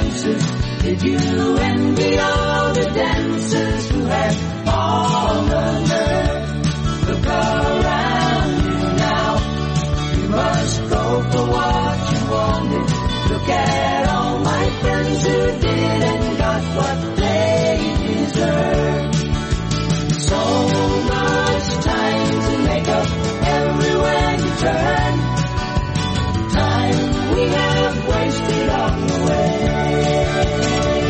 chances. Did you envy all the dancers who had all the nerve? Look around you now. You must go for what you wanted. Look at all my friends who didn't got what they deserve. So much time to make up everywhere you turn. Time we have wasted on the way.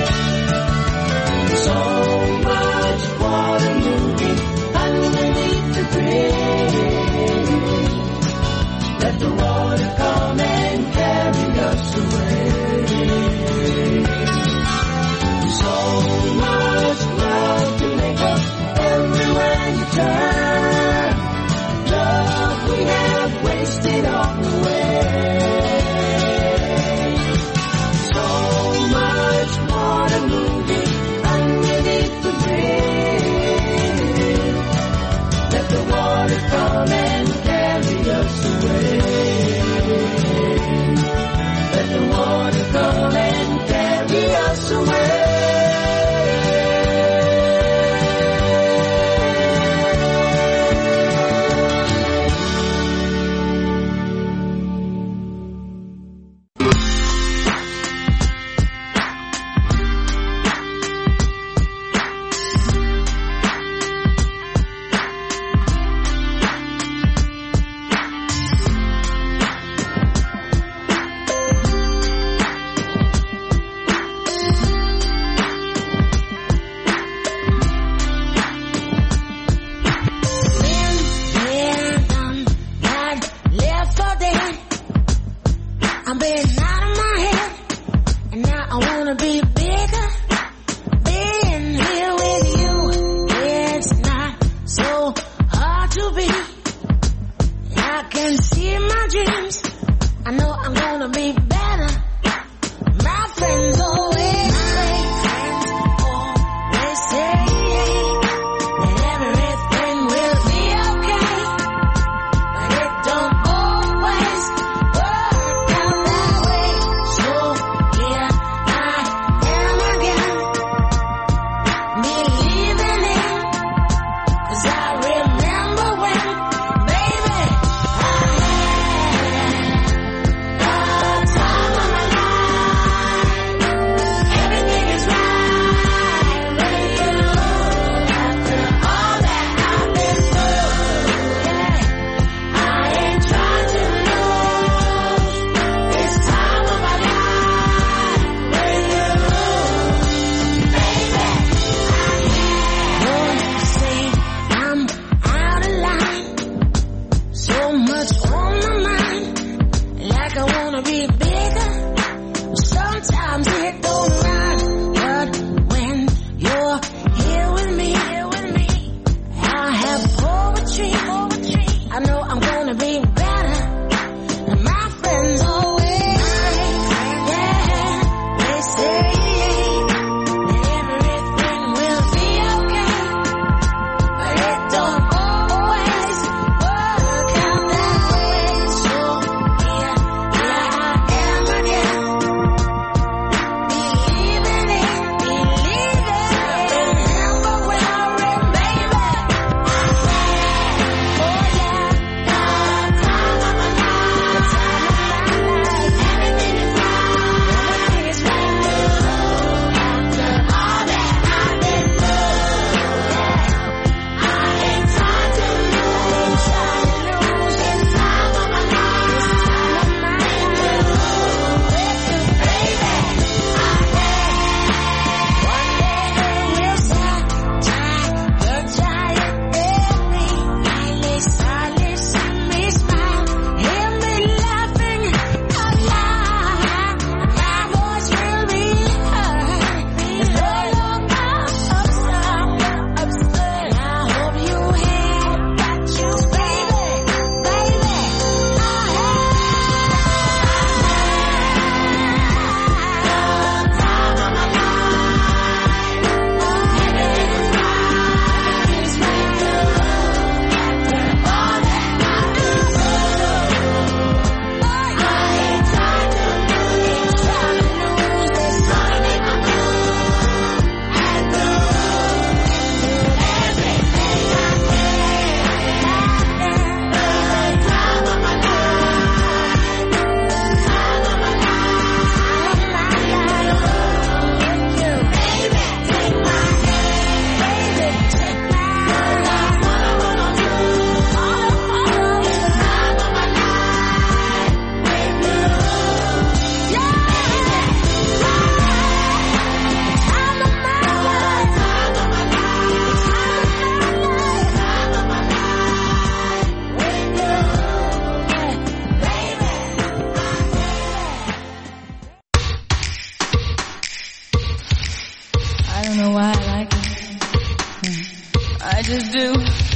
So much water moving underneath the bridge. Let the water come and carry us away. So much love to make up everywhere you turn. Love we have wasted on the way. So much water moving underneath the bridge. Let the water come and carry us away. Let the water come and carry us away. just do.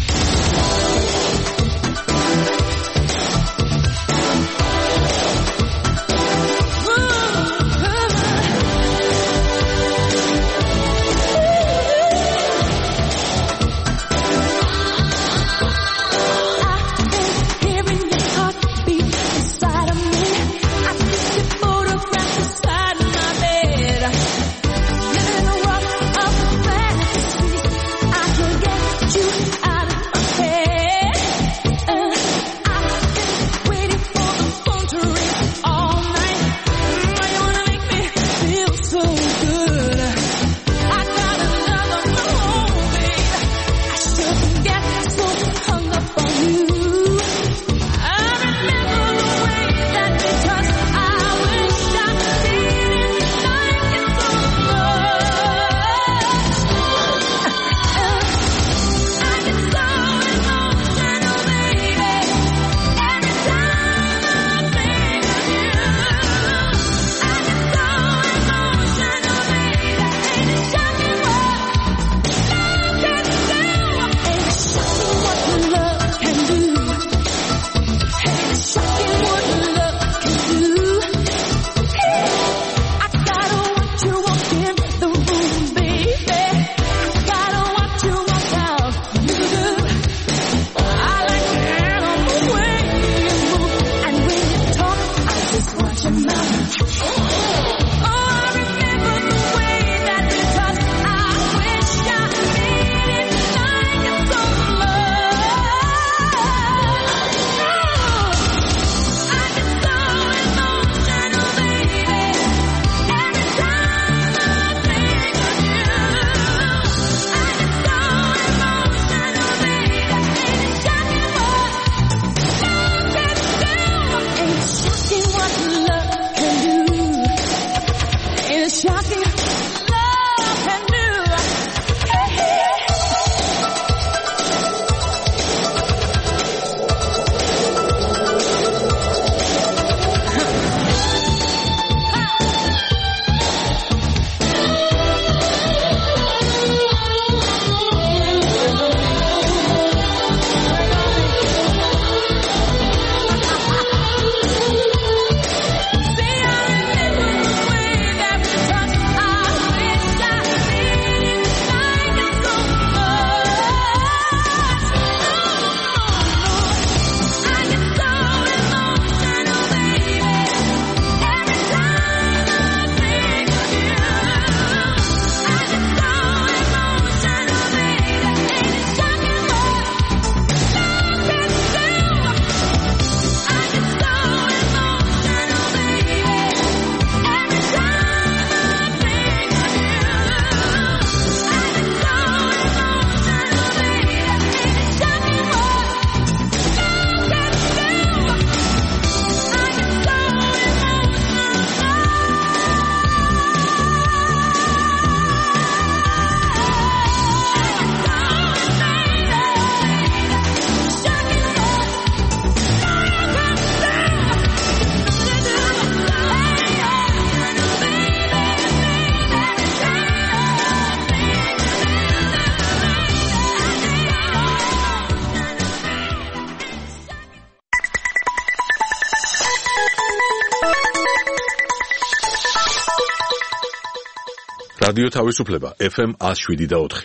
რადიო თავისუფლება FM 107.4.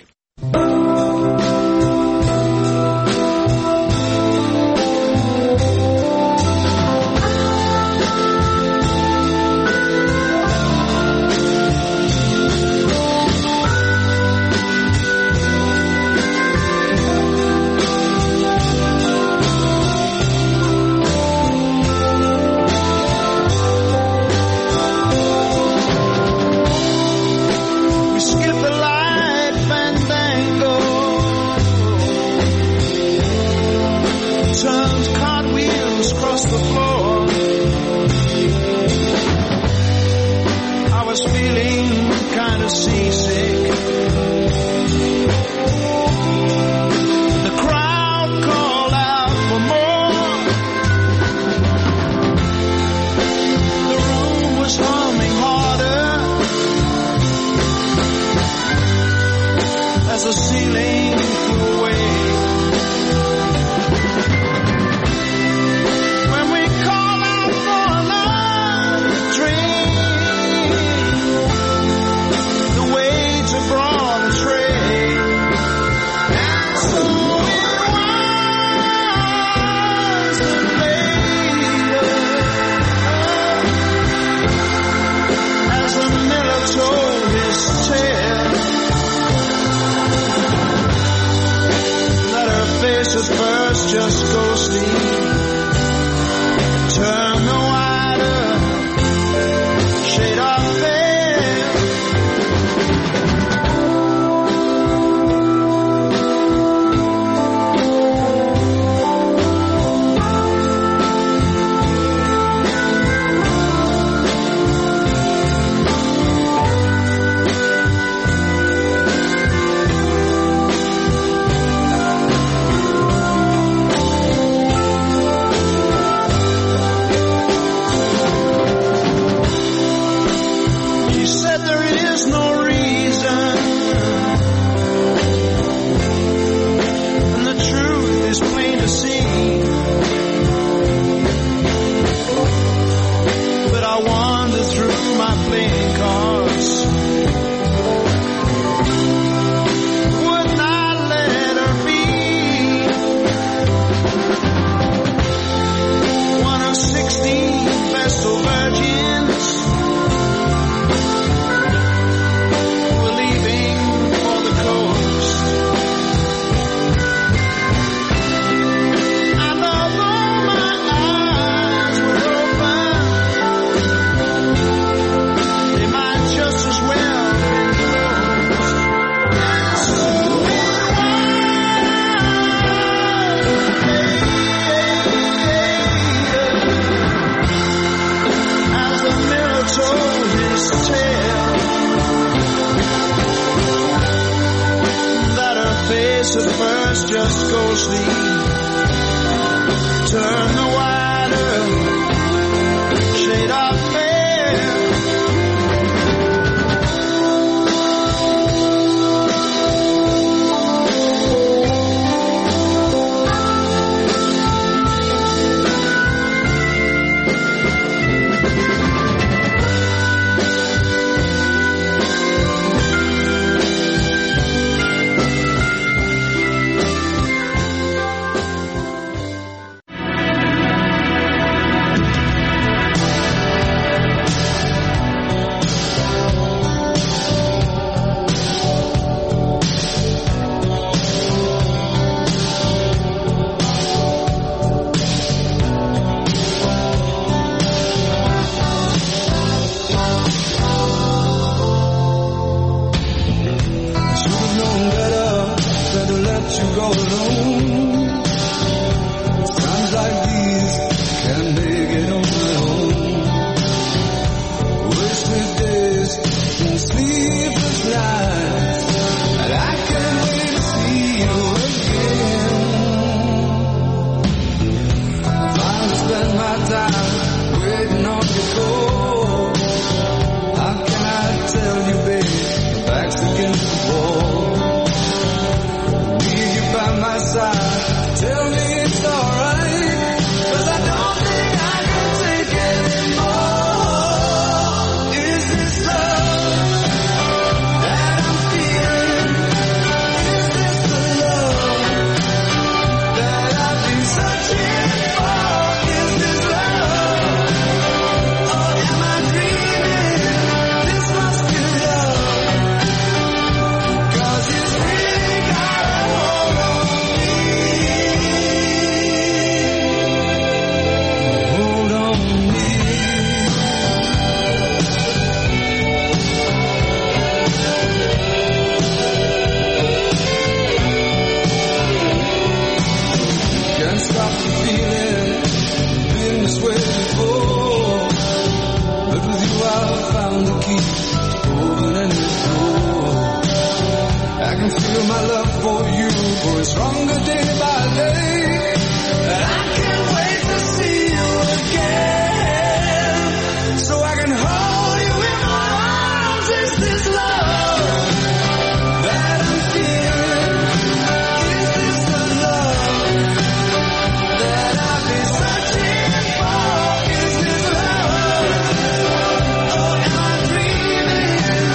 Skip the light, and just go sleep. Turn the wider shade off there. Just go sleep. Turn the wider shade off there.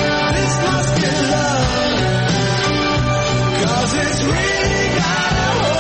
It's really got a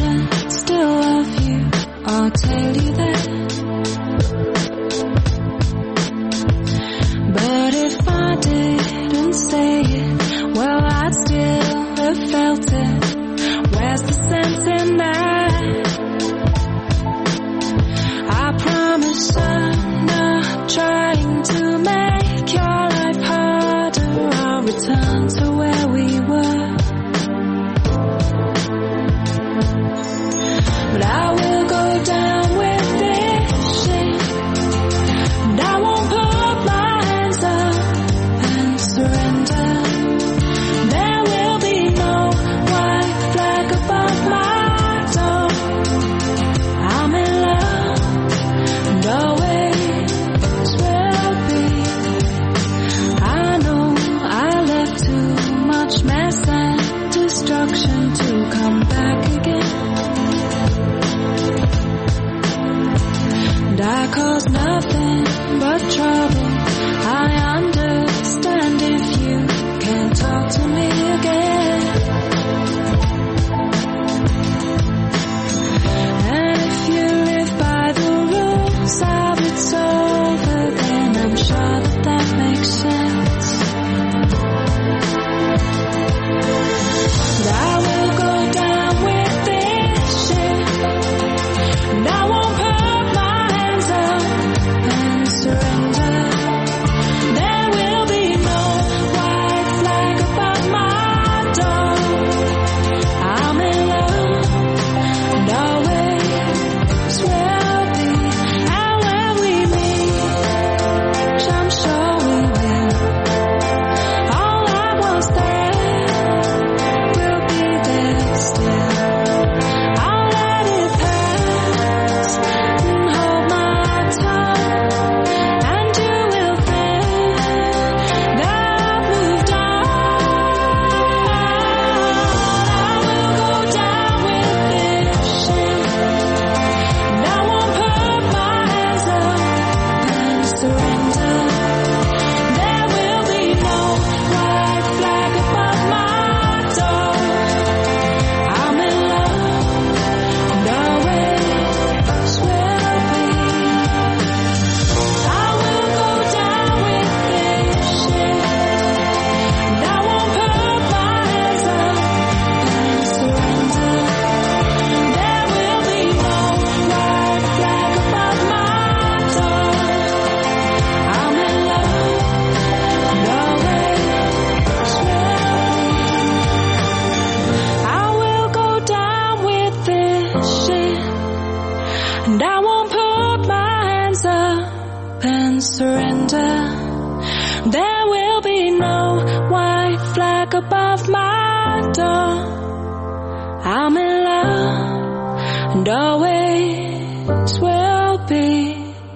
even still love you, I'll tell you that. But if I didn't say it, well, I'd still have felt it. Where's the sense in that? I promise I'm not trying to make your life harder. I'll return to where we were. But I will go down with this shit, and I won't put my hands up and surrender. There will be no white flag above my door. I'm in love, and always will be. I know I left too much mess and destruction to come back again. And I caused nothing but trouble. I understand if you can't talk to me again. And if you live by the rules of it's over, then I'm sure that that makes sense. But I will go down with this shit, and I won't put my hands up and surrender. There will be no white flag above my door. I'm in love, and always will be. And when we meet, which I'm sure we will, all I was there will be there still. I'll let it pass and hold my tongue, and you will think that I've moved on. I will go down with this shit, and I won't put my hands up and surrender. There will be no white flag above my door. I'm in love, and always will be. I will go down with this shit, and I won't put my hands up and surrender. There will be no white flag above my door. I'm in love, and always will be. I will go down with this shit, and I won't put my hands up and surrender. There will be no white flag above my door. I'm in love, and always will be.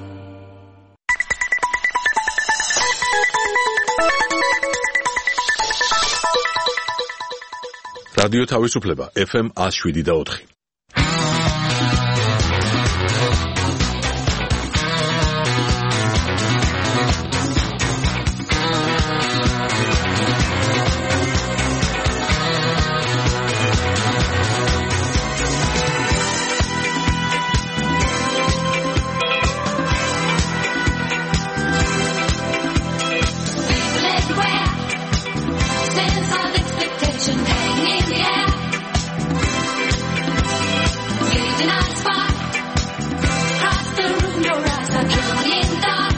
რადიო თავისუფლება FM 107.4. People everywhere, sense of expectation hanging in the air. Gazing at the spark, across the room, your eyes are glowing in the dark.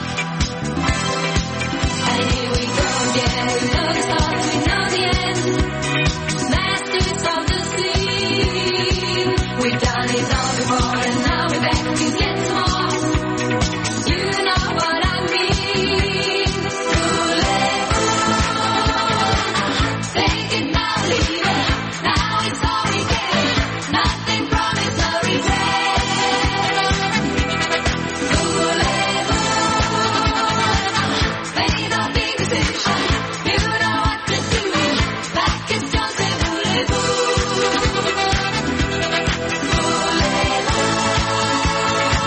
And here we go again, we know the start, we know the end. Masters of the sea, we've done it all before, and now we're back to get some more. You know what I mean. Take it now, leave it. Now it's all we get. Nothing promised a regret. Made a big decision. You know what to do. Back is just a voulez-vous.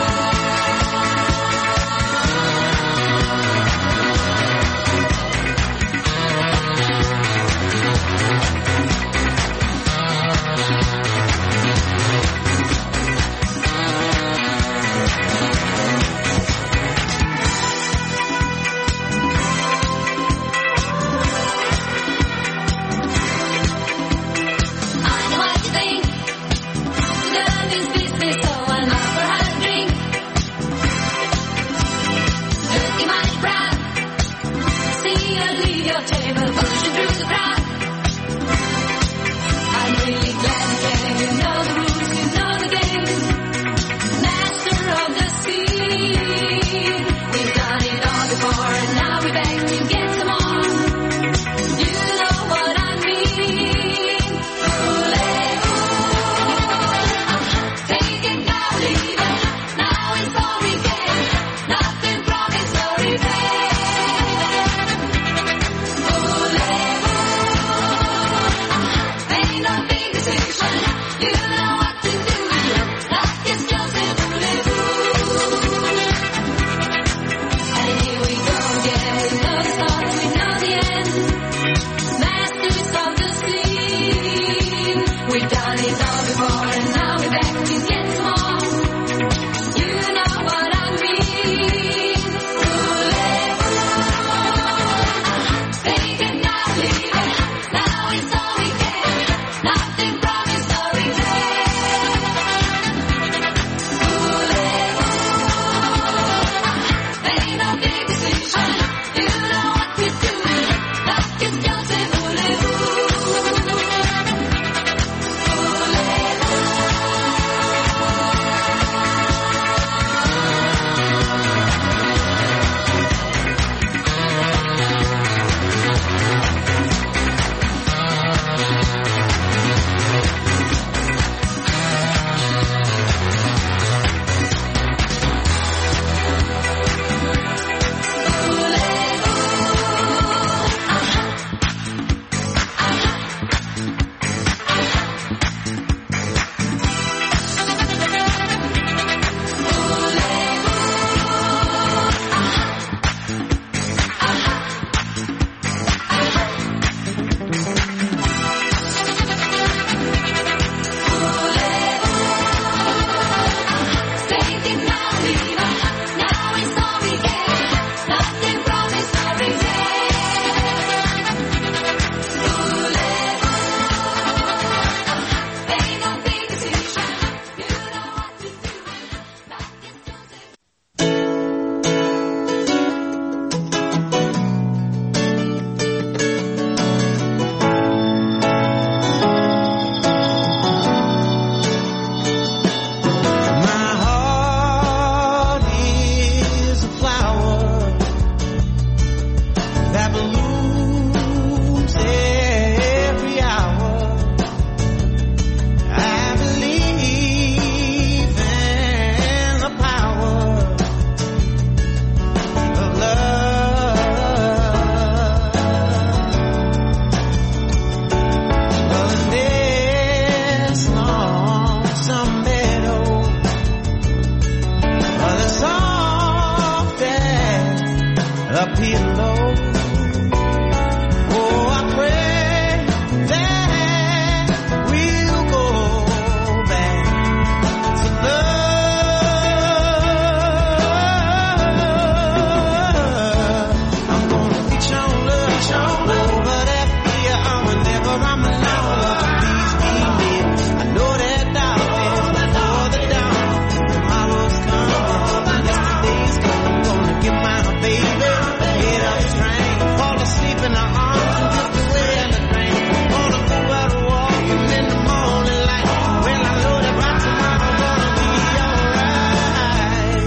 up here low. Oh, I pray that we'll go back to love. I'm gonna reach on love over that fear. Whenever I'm alone, please be near. I know that darkness before the dawn. Tomorrow's come, yesterday's gone. I'm gonna get my baby, get up train, fall asleep in her arms and drift away in the rain. Gonna go out walking in the morning light. Well, I know that by tomorrow gonna be alright.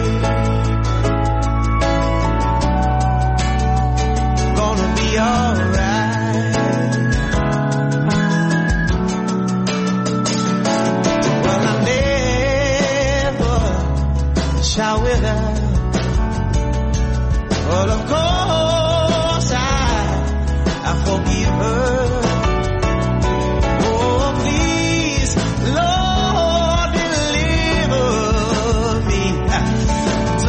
Gonna be alright. Well, I never shout with her. Well, of course I forgive her. Oh, please, Lord, deliver me to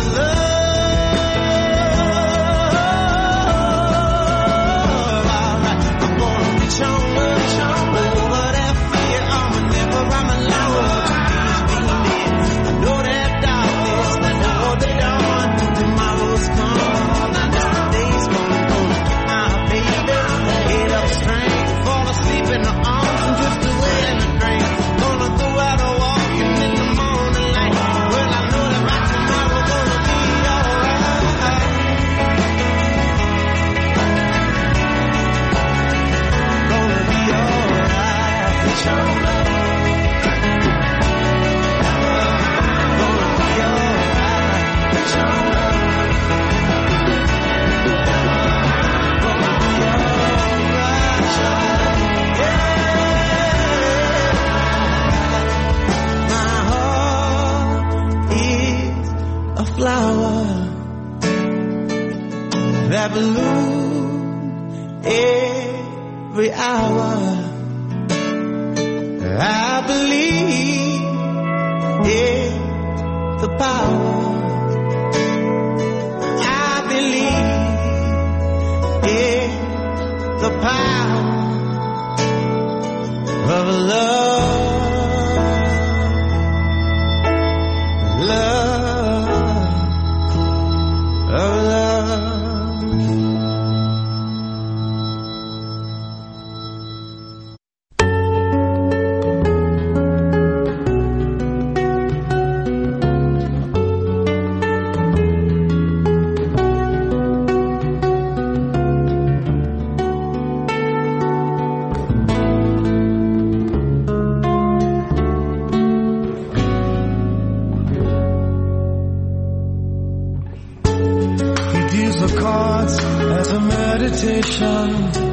love. Alright, I'm gonna reach on over that fear. Whenever I'm alone, please be near. I know that darkness before the dawn. Tomorrow's come, yesterday's gone. Gonna get my baby, get up straight, fall asleep in her arms and drift away in the drain. Gonna go out walking in the morning light. Well, I know that by tomorrow gonna be alright. Gonna be alright. Gonna be alright. My heart is a flower that blooms every hour. I believe in the power. I believe in the power of love. He deals the cards as a meditation,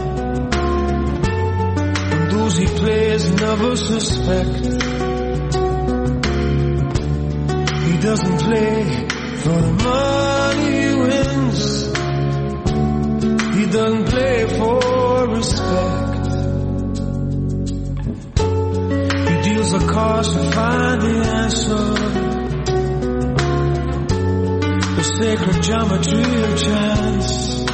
and those he plays never suspect. He doesn't play for the money he wins. He doesn't play for respect. He deals the cards to find the answer. The sacred geometry of chance,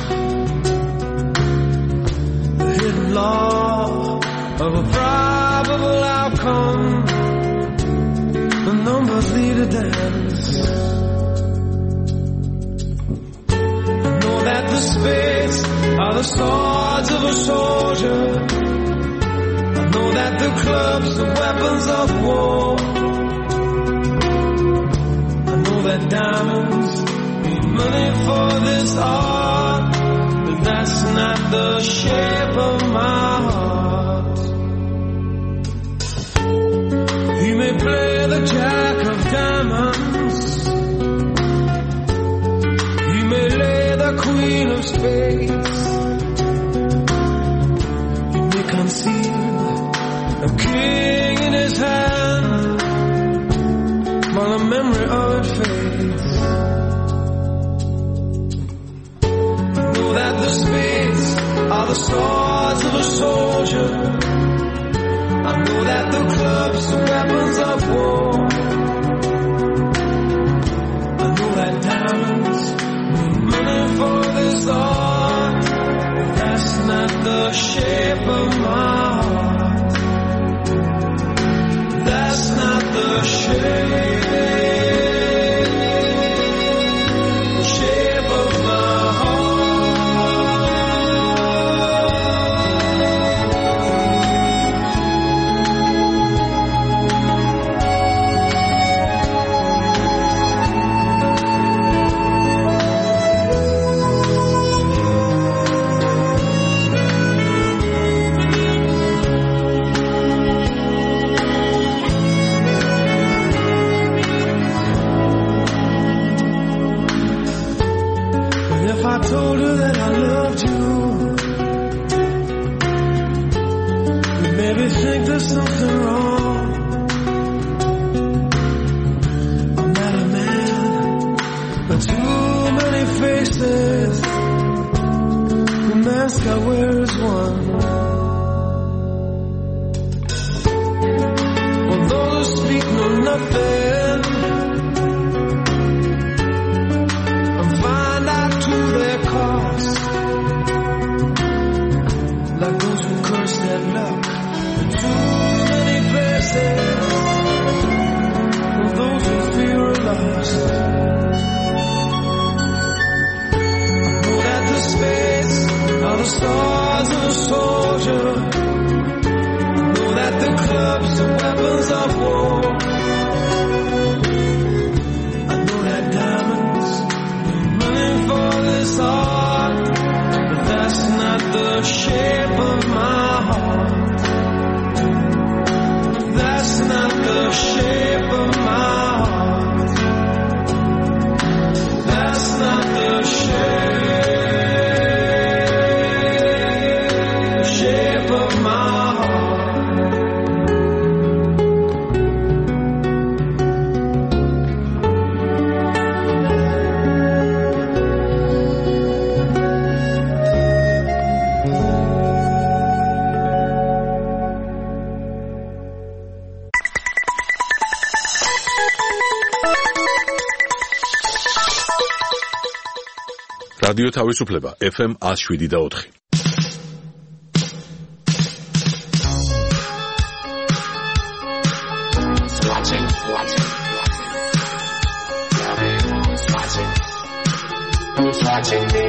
the hidden law of a probable outcome. The numbers lead a dance. I know that the spades are the swords of a soldier. I know that the clubs are weapons of war. I know that diamonds need money for this art, but that's not the shape of my heart. He may play the jack of diamonds, he may lay the queen of spades, he may conceal a king in his hand while the memory of it fades. Know that the spades are the swords of a soldier. I know that the clubs are weapons of war. I know that diamonds need money for this got where is one. For those who speak know nothing and find out to their cost, like those who curse their luck in too many places. For those who fear a loss, the space are the stars of a soldier. Know that the clubs are weapons of war. I know that diamonds are running for this heart, but that's not the shape of my heart. That's not the shape of my heart. That's not the shape of my heart. რადიო თავისუფლება FM 107.4. Who's watching me?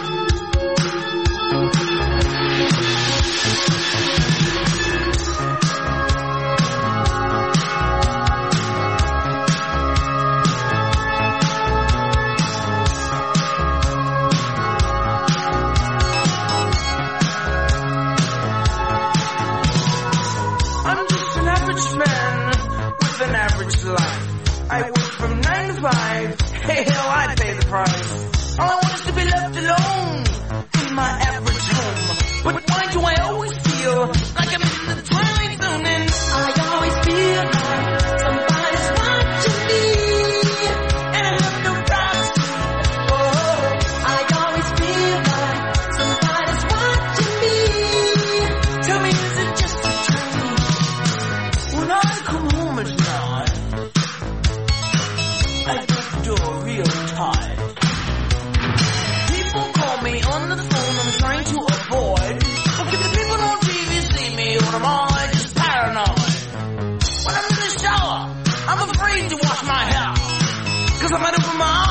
I'm just an average man with an average life. I work from 9 to 5. Hey, hell, I pay the price. All I want is to be left alone in my average home. But why do I always feel like I'm in the twilight zone? And I always feel like somebody's watching me, and I have no privacy. oh, I always feel like somebody's watching me. Tell me, is it just a dream? When I come home at night, I get the door real tight. People call me on the phone, I'm trying to avoid. But if the people on TV see me, or am I just paranoid? When I'm in the shower, I'm afraid to wash my hair, 'cause I might open my